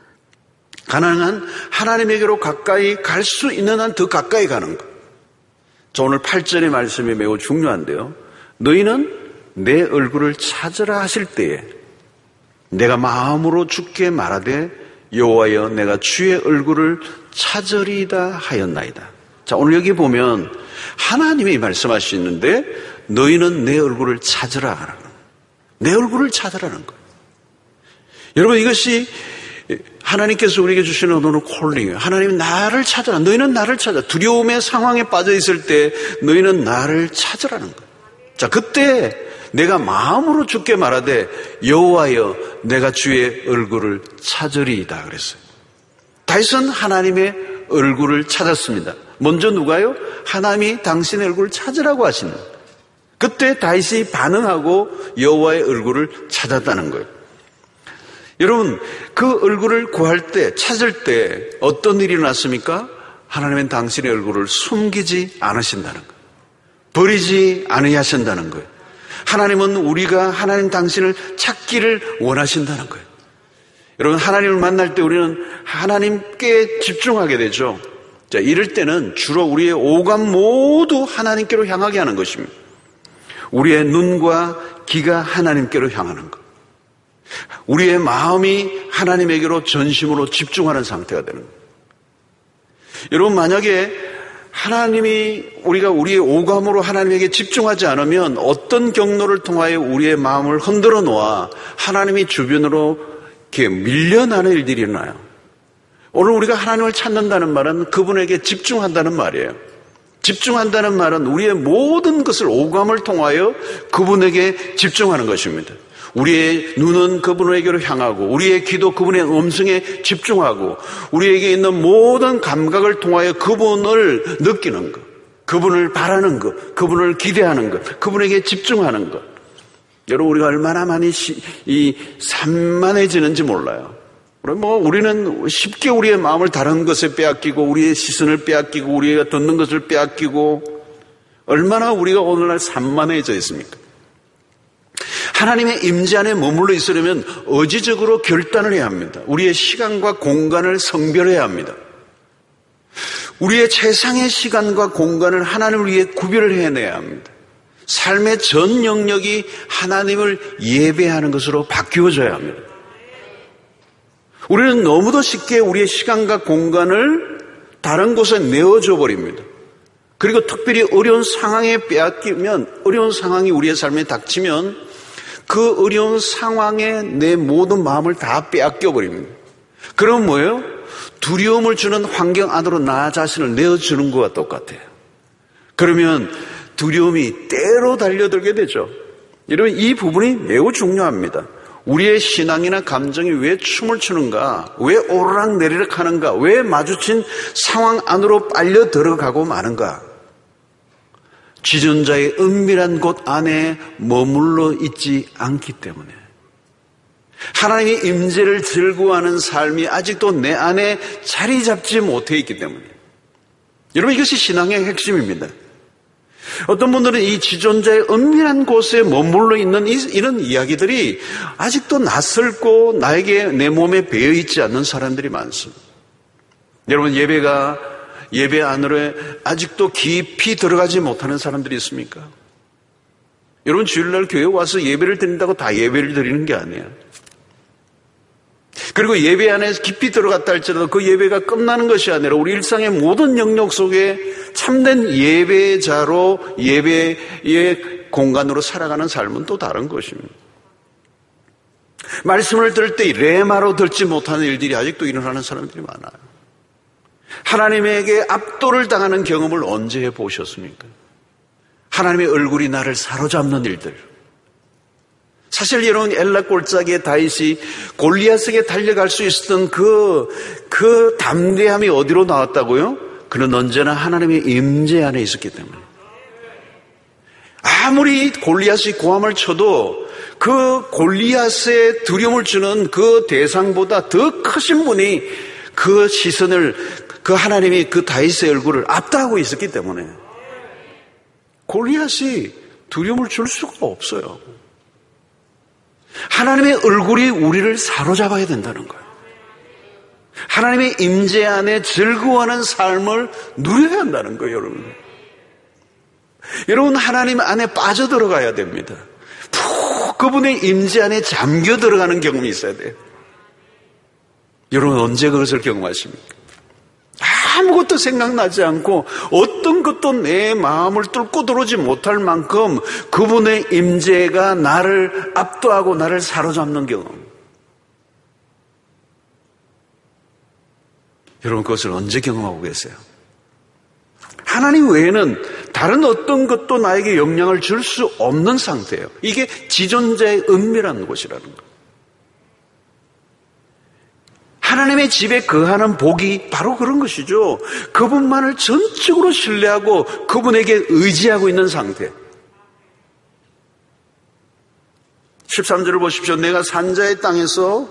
Speaker 1: 가능한 하나님에게로 가까이 갈 수 있는 한 더 가까이 가는 것. 저 오늘 8절의 말씀이 매우 중요한데요. 너희는 내 얼굴을 찾으라 하실 때에 내가 마음으로 주께 말하되 여호와여 내가 주의 얼굴을 찾으리이다 하였나이다. 자, 오늘 여기 보면 하나님이 말씀하시는데 너희는 내 얼굴을 찾으라. 내 얼굴을 찾으라는 거예요. 여러분, 이것이 하나님께서 우리에게 주시는 어느 콜링이에요. 하나님이 나를 찾아라. 너희는 나를 찾아. 두려움의 상황에 빠져 있을 때 너희는 나를 찾으라는 거예요. 자, 그때 내가 마음으로 주께 말하되 여호와여 내가 주의 얼굴을 찾으리이다 그랬어요. 다윗은 하나님의 얼굴을 찾았습니다. 먼저 누가요? 하나님이 당신의 얼굴을 찾으라고 하시는 거예요. 그때 다윗이 반응하고 여호와의 얼굴을 찾았다는 거예요. 여러분, 그 얼굴을 구할 때, 찾을 때 어떤 일이 일어났습니까? 하나님은 당신의 얼굴을 숨기지 않으신다는 거예요. 버리지 않으신다는 거예요. 하나님은 우리가 하나님 당신을 찾기를 원하신다는 거예요. 여러분, 하나님을 만날 때 우리는 하나님께 집중하게 되죠. 자, 이럴 때는 주로 우리의 오감 모두 하나님께로 향하게 하는 것입니다. 우리의 눈과 귀가 하나님께로 향하는 것. 우리의 마음이 하나님에게로 전심으로 집중하는 상태가 되는 거예요. 여러분, 만약에 우리가 우리의 오감으로 하나님에게 집중하지 않으면 어떤 경로를 통하여 우리의 마음을 흔들어 놓아 하나님이 주변으로 이렇게 밀려나는 일들이 일어나요. 오늘 우리가 하나님을 찾는다는 말은 그분에게 집중한다는 말이에요. 집중한다는 말은 우리의 모든 것을 오감을 통하여 그분에게 집중하는 것입니다. 우리의 눈은 그분에게로 향하고 우리의 귀도 그분의 음성에 집중하고 우리에게 있는 모든 감각을 통하여 그분을 느끼는 것, 그분을 바라는 것, 그분을 기대하는 것, 그분에게 집중하는 것. 여러분, 우리가 얼마나 많이 산만해지는지 몰라요. 우리는 쉽게 우리의 마음을 다른 것에 빼앗기고 우리의 시선을 빼앗기고 우리가 듣는 것을 빼앗기고 얼마나 우리가 오늘날 산만해져 있습니까? 하나님의 임재 안에 머물러 있으려면 의지적으로 결단을 해야 합니다. 우리의 시간과 공간을 성별해야 합니다. 우리의 최상의 시간과 공간을 하나님을 위해 구별을 해내야 합니다. 삶의 전 영역이 하나님을 예배하는 것으로 바뀌어져야 합니다. 우리는 너무도 쉽게 우리의 시간과 공간을 다른 곳에 내어줘 버립니다. 그리고 특별히 어려운 상황에 빼앗기면, 어려운 상황이 우리의 삶에 닥치면 그 어려운 상황에 내 모든 마음을 다 빼앗겨 버립니다. 그럼 뭐예요? 두려움을 주는 환경 안으로 나 자신을 내어주는 것과 똑같아요. 그러면 두려움이 때로 달려들게 되죠. 여러분, 이 부분이 매우 중요합니다. 우리의 신앙이나 감정이 왜 춤을 추는가? 왜 오르락 내리락 하는가? 왜 마주친 상황 안으로 빨려 들어가고 마는가? 지존자의 은밀한 곳 안에 머물러 있지 않기 때문에, 하나님의 임재를 즐거워하는 삶이 아직도 내 안에 자리 잡지 못해 있기 때문에. 여러분, 이것이 신앙의 핵심입니다. 어떤 분들은 이 지존자의 은밀한 곳에 머물러 있는 이런 이야기들이 아직도 낯설고 나에게 내 몸에 배어있지 않는 사람들이 많습니다. 여러분, 예배 안으로 아직도 깊이 들어가지 못하는 사람들이 있습니까? 여러분, 주일날 교회 와서 예배를 드린다고 다 예배를 드리는 게 아니에요. 그리고 예배 안에 깊이 들어갔다 할지라도 그 예배가 끝나는 것이 아니라 우리 일상의 모든 영역 속에 참된 예배자로 예배의 공간으로 살아가는 삶은 또 다른 것입니다. 말씀을 들을 때 레마로 듣지 못하는 일들이 아직도 일어나는 사람들이 많아요. 하나님에게 압도를 당하는 경험을 언제 해보셨습니까? 하나님의 얼굴이 나를 사로잡는 일들. 사실 여러분, 엘라 골짜기에 다윗이 골리앗에게 달려갈 수 있었던 그 담대함이 어디로 나왔다고요? 그는 언제나 하나님의 임재 안에 있었기 때문에. 아무리 골리앗이 고함을 쳐도 그 골리앗의 두려움을 주는 그 대상보다 더 크신 분이 그 시선을, 그 하나님이 그 다윗의 얼굴을 압도하고 있었기 때문에 골리앗이 두려움을 줄 수가 없어요. 하나님의 얼굴이 우리를 사로잡아야 된다는 거예요. 하나님의 임재 안에 즐거워하는 삶을 누려야 한다는 거예요, 여러분. 여러분, 하나님 안에 빠져들어가야 됩니다. 푹 그분의 임재 안에 잠겨 들어가는 경험이 있어야 돼요. 여러분, 언제 그것을 경험하십니까? 아무것도 생각나지 않고 어떤 것도 내 마음을 뚫고 들어오지 못할 만큼 그분의 임재가 나를 압도하고 나를 사로잡는 경험. 여러분, 그것을 언제 경험하고 계세요? 하나님 외에는 다른 어떤 것도 나에게 영향을 줄 수 없는 상태예요. 이게 지존자의 은밀한 곳이라는 거예요. 하나님의 집에 거하는 복이 바로 그런 것이죠. 그분만을 전적으로 신뢰하고 그분에게 의지하고 있는 상태. 13절을 보십시오. 내가 산자의 땅에서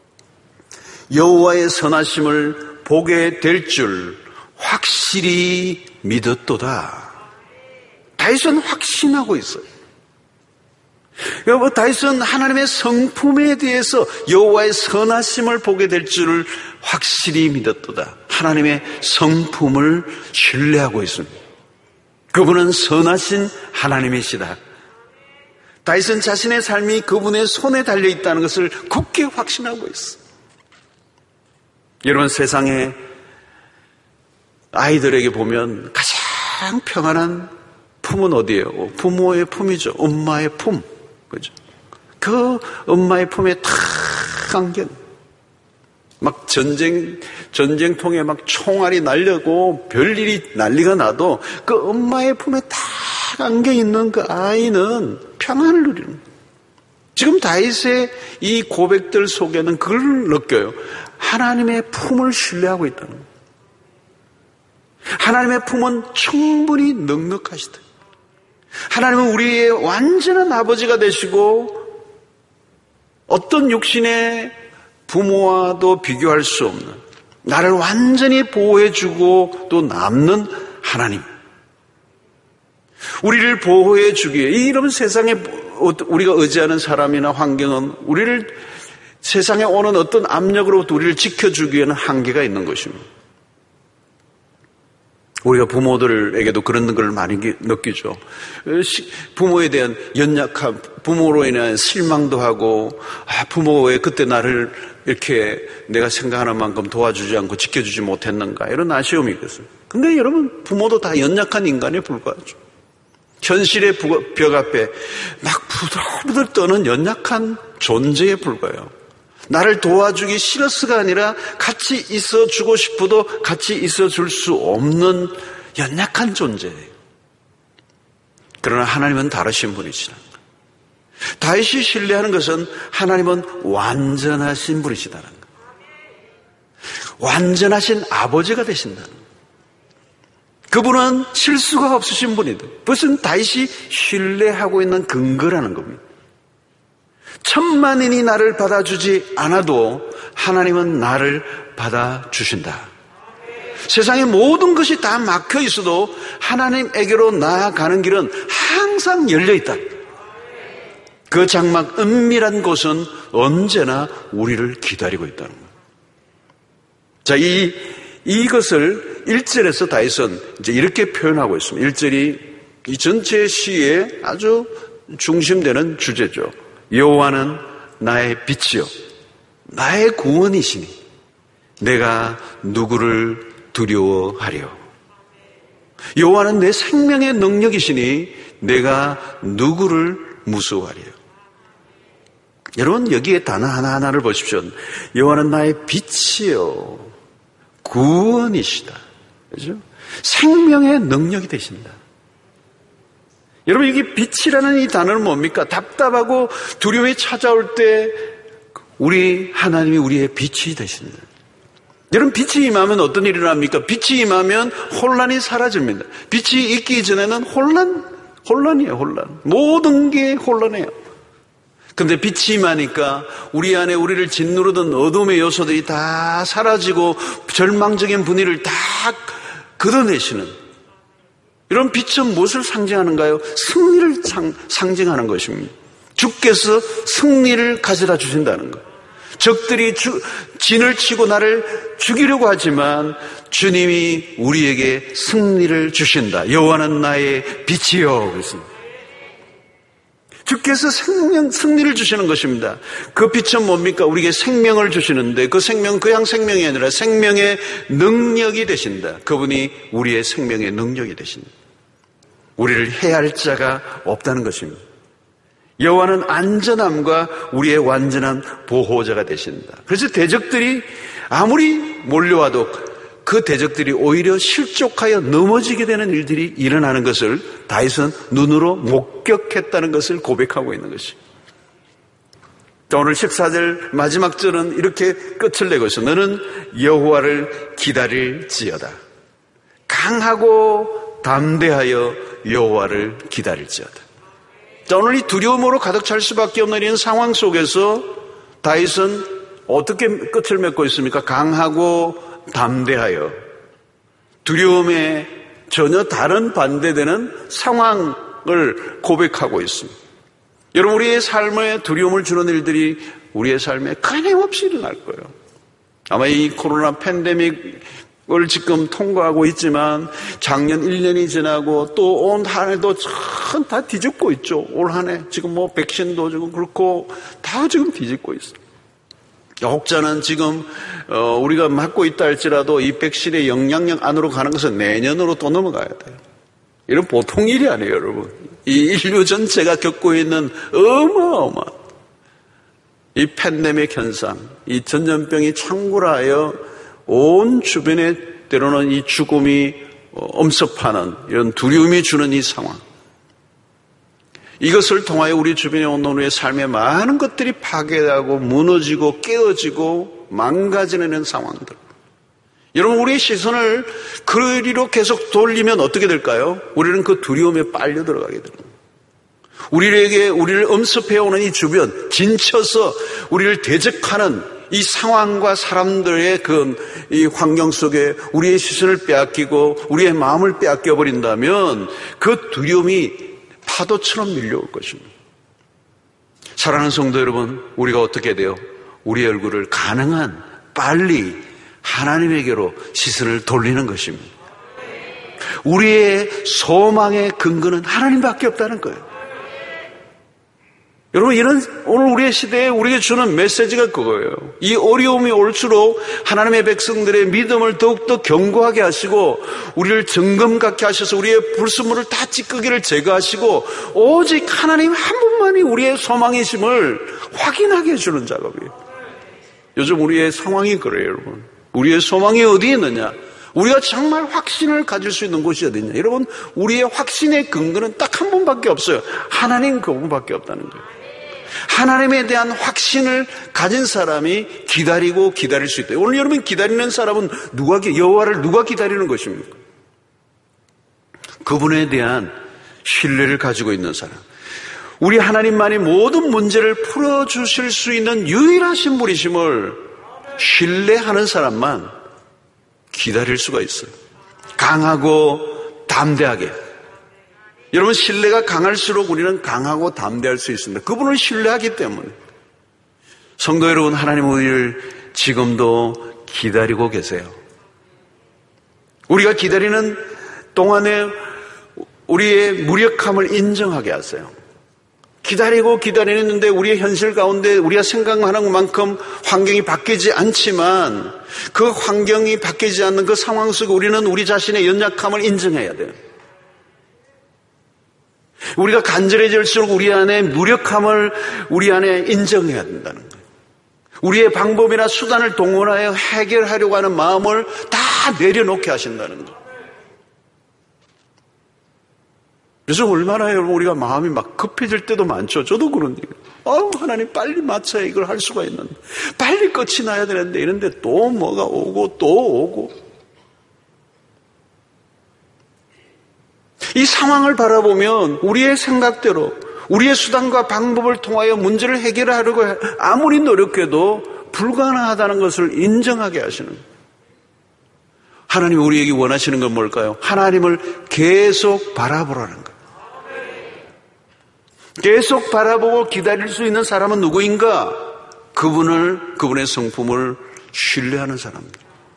Speaker 1: 여호와의 선하심을 보게 될 줄 확실히 믿었도다. 다윗은 확신하고 있어요. 여러분, 다윗은 하나님의 성품에 대해서 여호와의 선하심을 보게 될 줄을 확실히 믿었도다. 하나님의 성품을 신뢰하고 있습니다. 그분은 선하신 하나님이시다. 다윗은 자신의 삶이 그분의 손에 달려있다는 것을 굳게 확신하고 있어요. 여러분, 세상에 아이들에게 보면 가장 평안한 품은 어디예요? 부모의 품이죠. 엄마의 품. 그죠? 그 엄마의 품에 탁 안겨. 막 전쟁통에 막 총알이 날려고 별일이 난리가 나도 그 엄마의 품에 탁 안겨 있는 그 아이는 평안을 누리는 거예요. 지금 다윗의 이 고백들 속에는 그걸 느껴요. 하나님의 품을 신뢰하고 있다는 거예요. 하나님의 품은 충분히 넉넉하시다. 하나님은 우리의 완전한 아버지가 되시고 어떤 육신의 부모와도 비교할 수 없는, 나를 완전히 보호해주고 또 남는 하나님. 우리를 보호해주기 위해, 이런 세상에 우리가 의지하는 사람이나 환경은 우리를 세상에 오는 어떤 압력으로부터 우리를 지켜주기 위해는 한계가 있는 것입니다. 우리가 부모들에게도 그런 걸 많이 느끼죠. 부모에 대한 연약함, 부모로 인한 실망도 하고, 부모 왜 그때 나를 이렇게 내가 생각하는 만큼 도와주지 않고 지켜주지 못했는가, 이런 아쉬움이 있겠어요. 근데 여러분, 부모도 다 연약한 인간에 불과하죠. 현실의 벽 앞에 막 부들부들 떠는 연약한 존재에 불과해요. 나를 도와주기 싫어서가 아니라 같이 있어주고 싶어도 같이 있어줄 수 없는 연약한 존재예요. 그러나 하나님은 다르신 분이시다. 다윗이 신뢰하는 것은 하나님은 완전하신 분이시다는 것. 완전하신 아버지가 되신다는 것. 그분은 실수가 없으신 분이다. 그것은 다윗이 신뢰하고 있는 근거라는 겁니다. 천만인이 나를 받아주지 않아도 하나님은 나를 받아주신다. 세상의 모든 것이 다 막혀 있어도 하나님에게로 나아가는 길은 항상 열려 있다. 그 장막 은밀한 곳은 언제나 우리를 기다리고 있다는 거예요. 자, 이것을 1절에서 다윗은 이제 이렇게 표현하고 있습니다. 1절이 이 전체 시의 아주 중심되는 주제죠. 여호와는 나의 빛이요 나의 구원이시니 내가 누구를 두려워하려. 여호와는 내 생명의 능력이시니 내가 누구를 무서워하려. 여러분, 여기에 단어 하나하나를 보십시오. 여호와는 나의 빛이요 구원이시다. 그렇죠? 생명의 능력이 되신다. 여러분, 이게 빛이라는 이 단어는 뭡니까? 답답하고 두려움이 찾아올 때 우리 하나님이 우리의 빛이 되신다. 여러분, 빛이 임하면 어떤 일이 일어납니까? 빛이 임하면 혼란이 사라집니다. 빛이 있기 전에는 혼란이에요, 혼란. 모든 게 혼란해요. 근데 빛이 임하니까 우리 안에 우리를 짓누르던 어둠의 요소들이 다 사라지고 절망적인 분위기를 다 걷어내시는, 이런 빛은 무엇을 상징하는가요? 승리를 상징하는 것입니다. 주께서 승리를 가져다 주신다는 거예요. 적들이 진을 치고 나를 죽이려고 하지만 주님이 우리에게 승리를 주신다. 여호와는 나의 빛이요. 그렇습니다. 주께서 승리를 주시는 것입니다. 그 빛은 뭡니까? 우리에게 생명을 주시는데 그 생명 그냥 생명이 아니라 생명의 능력이 되신다. 그분이 우리의 생명의 능력이 되신다. 우리를 해할 자가 없다는 것입니다. 여호와는 안전함과 우리의 완전한 보호자가 되신다. 그래서 대적들이 아무리 몰려와도 그 대적들이 오히려 실족하여 넘어지게 되는 일들이 일어나는 것을 다윗은 눈으로 목격했다는 것을 고백하고 있는 것입니다. 오늘 14절 마지막 절은 이렇게 끝을 내고 있어. 너는 여호와를 기다릴지어다. 강하고 담대하여 여호와를 기다릴지어다. 자, 오늘 이 두려움으로 가득 찰 수밖에 없는 이런 상황 속에서 다윗은 어떻게 끝을 맺고 있습니까? 강하고 담대하여. 두려움에 전혀 다른 반대되는 상황을 고백하고 있습니다. 여러분, 우리의 삶에 두려움을 주는 일들이 우리의 삶에 끊임없이 일어날 거예요. 아마 이 코로나 팬데믹을 지금 통과하고 있지만 작년 1년이 지나고 또 온 한 해도 참 다 뒤집고 있죠. 올 한 해 지금 뭐 백신도 지금 그렇고 다 지금 뒤집고 있어요. 혹자는 지금 우리가 맞고 있다 할지라도 이 백신의 영향력 안으로 가는 것은 내년으로 또 넘어가야 돼요. 이런 보통 일이 아니에요, 여러분. 이 인류 전체가 겪고 있는 어마어마한 이 팬데믹 현상, 이 전염병이 창궐하여 온 주변에 때로는 이 죽음이 엄습하는 이런 두려움이 주는 이 상황. 이것을 통하여 우리 주변에 온 우리의 삶에 많은 것들이 파괴되고 무너지고 깨어지고 망가지는 상황들. 여러분, 우리의 시선을 그리로 계속 돌리면 어떻게 될까요? 우리는 그 두려움에 빨려 들어가게 됩니다. 우리를 엄습해오는 이 주변, 진쳐서 우리를 대적하는 이 상황과 사람들의 이 환경 속에 우리의 시선을 빼앗기고 우리의 마음을 빼앗겨 버린다면 그 두려움이 파도처럼 밀려올 것입니다. 사랑하는 성도 여러분, 우리가 어떻게 돼요? 우리의 얼굴을 가능한 빨리 하나님에게로 시선을 돌리는 것입니다. 우리의 소망의 근거는 하나님밖에 없다는 거예요. 여러분, 오늘 우리의 시대에 우리에게 주는 메시지가 그거예요. 이 어려움이 올수록 하나님의 백성들의 믿음을 더욱더 견고하게 하시고 우리를 정금 갖게 하셔서 우리의 불순물을 다 찌꺼기를 제거하시고 오직 하나님 한 분만이 우리의 소망이심을 확인하게 해주는 작업이에요. 요즘 우리의 상황이 그래요, 여러분. 우리의 소망이 어디에 있느냐? 우리가 정말 확신을 가질 수 있는 곳이 어디냐? 여러분, 우리의 확신의 근거는 딱 한 분밖에 없어요. 하나님 그분밖에 없다는 거예요. 하나님에 대한 확신을 가진 사람이 기다리고 기다릴 수 있다. 오늘 여러분 기다리는 사람은 여호와를 누가 기다리는 것입니까? 그분에 대한 신뢰를 가지고 있는 사람. 우리 하나님만이 모든 문제를 풀어주실 수 있는 유일하신 분이심을 신뢰하는 사람만 기다릴 수가 있어요. 강하고 담대하게. 여러분, 신뢰가 강할수록 우리는 강하고 담대할 수 있습니다. 그분을 신뢰하기 때문에. 성도 여러분, 하나님 우리를 지금도 기다리고 계세요. 우리가 기다리는 동안에 우리의 무력함을 인정하게 하세요. 기다리는데 우리의 현실 가운데 우리가 생각하는 만큼 환경이 바뀌지 않지만 그 환경이 바뀌지 않는 그 상황 속에 우리는 우리 자신의 연약함을 인정해야 돼요. 우리가 간절해질수록 우리 안에 무력함을 우리 안에 인정해야 된다는 거예요. 우리의 방법이나 수단을 동원하여 해결하려고 하는 마음을 다 내려놓게 하신다는 거예요. 그래서 얼마나 여러분 우리가 마음이 막 급해질 때도 많죠. 저도 그런데 하나님 빨리 맞춰야 이걸 할 수가 있는데 빨리 끝이 나야 되는데 이런데 또 뭐가 오고 또 오고 이 상황을 바라보면 우리의 생각대로 우리의 수단과 방법을 통하여 문제를 해결하려고 아무리 노력해도 불가능하다는 것을 인정하게 하시는 거예요. 하나님이 우리에게 원하시는 건 뭘까요? 하나님을 계속 바라보라는 거예요. 계속 바라보고 기다릴 수 있는 사람은 누구인가? 그분의 성품을 신뢰하는 사람들.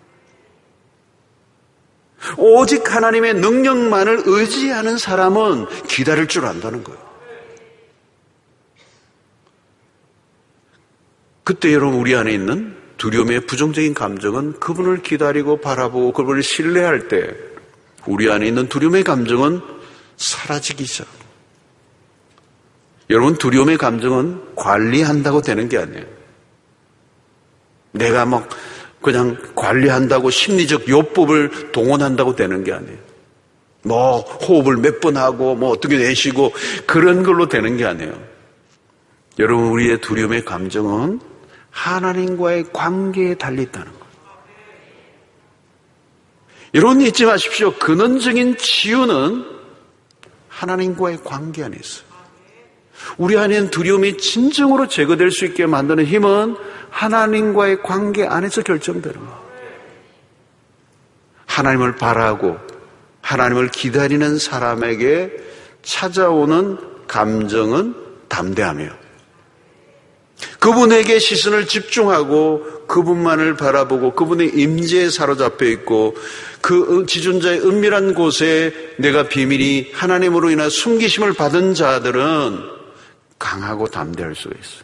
Speaker 1: 오직 하나님의 능력만을 의지하는 사람은 기다릴 줄 안다는 거예요. 그때 여러분 우리 안에 있는 두려움의 부정적인 감정은 그분을 기다리고 바라보고 그분을 신뢰할 때 우리 안에 있는 두려움의 감정은 사라지기 시작합니다. 여러분 두려움의 감정은 관리한다고 되는 게 아니에요. 내가 막 그냥 관리한다고 심리적 요법을 동원한다고 되는 게 아니에요. 뭐 호흡을 몇 번 하고 뭐 어떻게 내쉬고 그런 걸로 되는 게 아니에요. 여러분 우리의 두려움의 감정은 하나님과의 관계에 달려있다는 거예요. 여러분 잊지 마십시오. 근원적인 치유는 하나님과의 관계 안에 있어요. 우리 안에는 두려움이 진정으로 제거될 수 있게 만드는 힘은 하나님과의 관계 안에서 결정되는 거예요. 하나님을 바라고 하나님을 기다리는 사람에게 찾아오는 감정은 담대함이에요. 그분에게 시선을 집중하고 그분만을 바라보고 그분의 임재에 사로잡혀 있고 그 지존자의 은밀한 곳에 내가 비밀이 하나님으로 인한 숨기심을 받은 자들은 강하고 담대할 수가 있어요.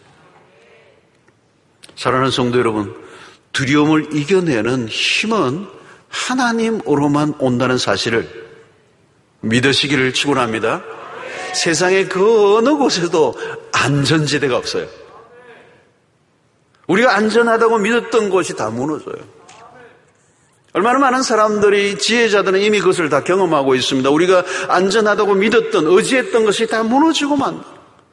Speaker 1: 사랑하는 성도 여러분, 두려움을 이겨내는 힘은 하나님으로만 온다는 사실을 믿으시기를 축원합니다. 세상의 그 어느 곳에도 안전지대가 없어요. 우리가 안전하다고 믿었던 곳이 다 무너져요. 얼마나 많은 사람들이 지혜자들은 이미 그것을 다 경험하고 있습니다. 우리가 안전하다고 믿었던 의지했던 것이 다 무너지고 만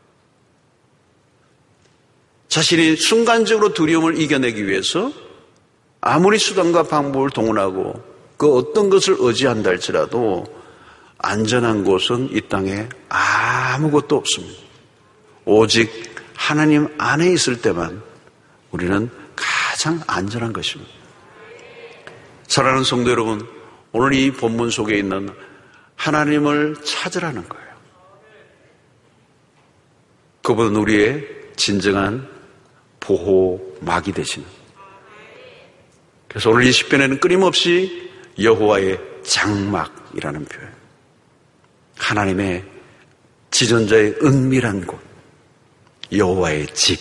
Speaker 1: 자신이 순간적으로 두려움을 이겨내기 위해서 아무리 수단과 방법을 동원하고 그 어떤 것을 의지한다 할지라도 안전한 곳은 이 땅에 아무것도 없습니다. 오직 하나님 안에 있을 때만 우리는 가장 안전한 것입니다. 사랑하는 성도 여러분, 오늘 이 본문 속에 있는 하나님을 찾으라는 거예요. 그분은 우리의 진정한 보호막이 되시는. 그래서 오늘 이 시편에는 끊임없이 여호와의 장막이라는 표현, 하나님의 지존자의 은밀한 곳, 여호와의 집,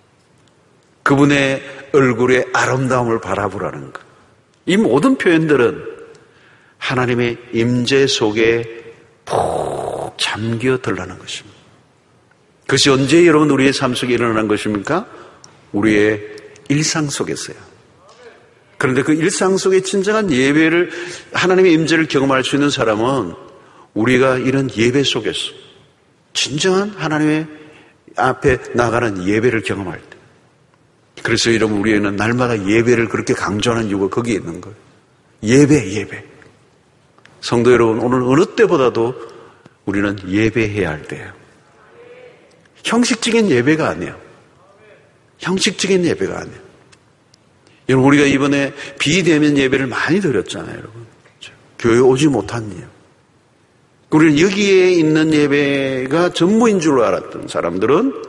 Speaker 1: 그분의 얼굴의 아름다움을 바라보라는 것. 이 모든 표현들은 하나님의 임재 속에 푹 잠겨 들라는 것입니다. 그것이 언제 여러분 우리의 삶 속에 일어나는 것입니까? 우리의 일상 속에서요. 그런데 그 일상 속에 진정한 예배를, 하나님의 임재를 경험할 수 있는 사람은 우리가 이런 예배 속에서 진정한 하나님의 앞에 나가는 예배를 경험할 때, 그래서 여러분 우리는 날마다 예배를 그렇게 강조하는 이유가 거기에 있는 거예요. 예배. 성도 여러분, 오늘 어느 때보다도 우리는 예배해야 할 때예요. 형식적인 예배가 아니에요. 형식적인 예배가 아니에요. 여러분 우리가 이번에 비대면 예배를 많이 드렸잖아요. 여러분 교회 오지 못한 이유, 우리는 여기에 있는 예배가 전부인 줄로 알았던 사람들은,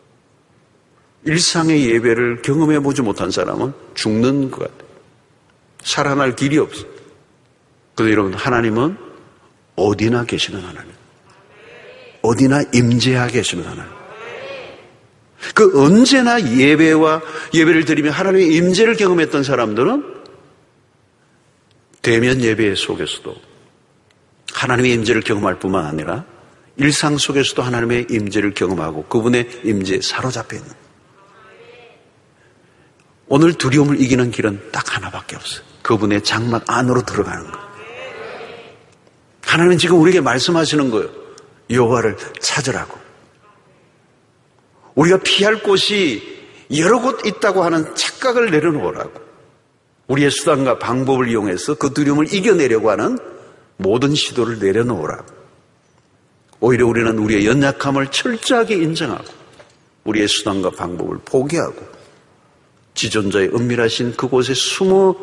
Speaker 1: 일상의 예배를 경험해보지 못한 사람은 죽는 것 같아요. 살아날 길이 없어요. 그런데 여러분, 하나님은 어디나 계시는 하나님, 어디나 임재하 계시는 하나님. 그 언제나 예배를 드리며 하나님의 임재를 경험했던 사람들은 대면 예배 속에서도 하나님의 임재를 경험할 뿐만 아니라 일상 속에서도 하나님의 임재를 경험하고 그분의 임재에 사로잡혀 있는. 오늘 두려움을 이기는 길은 딱 하나밖에 없어요. 그분의 장막 안으로 들어가는 거예요. 하나님은 지금 우리에게 말씀하시는 거예요. 여호와를 찾으라고. 우리가 피할 곳이 여러 곳 있다고 하는 착각을 내려놓으라고. 우리의 수단과 방법을 이용해서 그 두려움을 이겨내려고 하는 모든 시도를 내려놓으라고. 오히려 우리는 우리의 연약함을 철저하게 인정하고 우리의 수단과 방법을 포기하고 지존자의 은밀하신 그곳에 숨어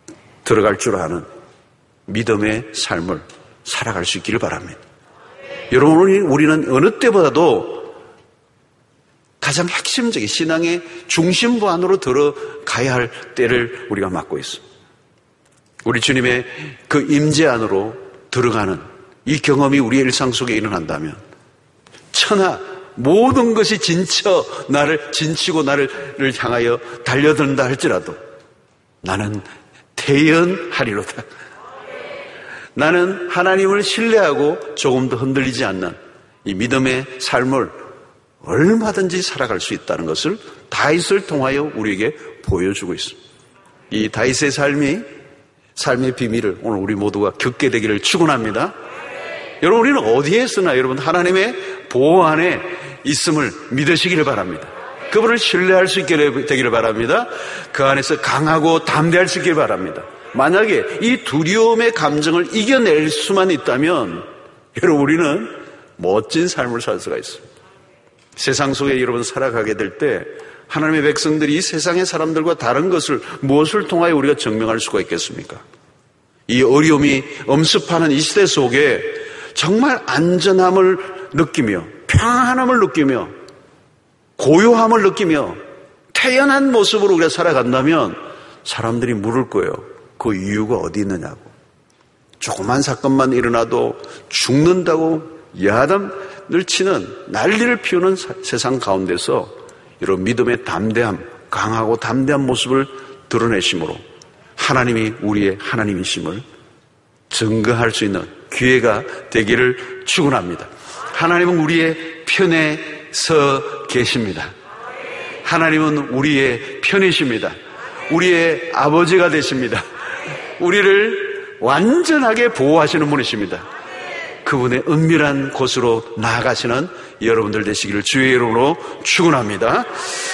Speaker 1: 들어갈 줄 아는 믿음의 삶을 살아갈 수 있기를 바랍니다. 여러분, 우리는 어느 때보다도 가장 핵심적인 신앙의 중심부 안으로 들어가야 할 때를 우리가 맞고 있습니다. 우리 주님의 그 임재 안으로 들어가는 이 경험이 우리의 일상 속에 일어난다면 천하 모든 것이 진치고 나를 향하여 달려든다 할지라도 나는 태연하리로다. 나는 하나님을 신뢰하고 조금도 흔들리지 않는 이 믿음의 삶을 얼마든지 살아갈 수 있다는 것을 다윗을 통하여 우리에게 보여주고 있습니다. 이 다윗의 삶의 비밀을 오늘 우리 모두가 겪게 되기를 축원합니다. 여러분, 우리는 어디에서나 여러분 하나님의 보호 안에 있음을 믿으시기를 바랍니다. 그분을 신뢰할 수 있게 되기를 바랍니다. 그 안에서 강하고 담대할 수 있기를 바랍니다. 만약에 이 두려움의 감정을 이겨낼 수만 있다면 여러분, 우리는 멋진 삶을 살 수가 있습니다. 세상 속에 여러분 살아가게 될 때 하나님의 백성들이 이 세상의 사람들과 다른 것을 무엇을 통하여 우리가 증명할 수가 있겠습니까? 이 어려움이 엄습하는 이 시대 속에 정말 안전함을 느끼며 평안함을 느끼며 고요함을 느끼며 태연한 모습으로 우리가 살아간다면 사람들이 물을 거예요. 그 이유가 어디 있느냐고. 조그만 사건만 일어나도 죽는다고 야단을 치는 난리를 피우는 세상 가운데서 이런 믿음의 담대함, 강하고 담대한 모습을 드러내심으로 하나님이 우리의 하나님이심을 증거할 수 있는 기회가 되기를 축원합니다. 하나님은 우리의 편에 서 계십니다. 하나님은 우리의 편이십니다. 우리의 아버지가 되십니다. 우리를 완전하게 보호하시는 분이십니다. 그분의 은밀한 곳으로 나아가시는 여러분들 되시기를 주의 이름으로 축원합니다.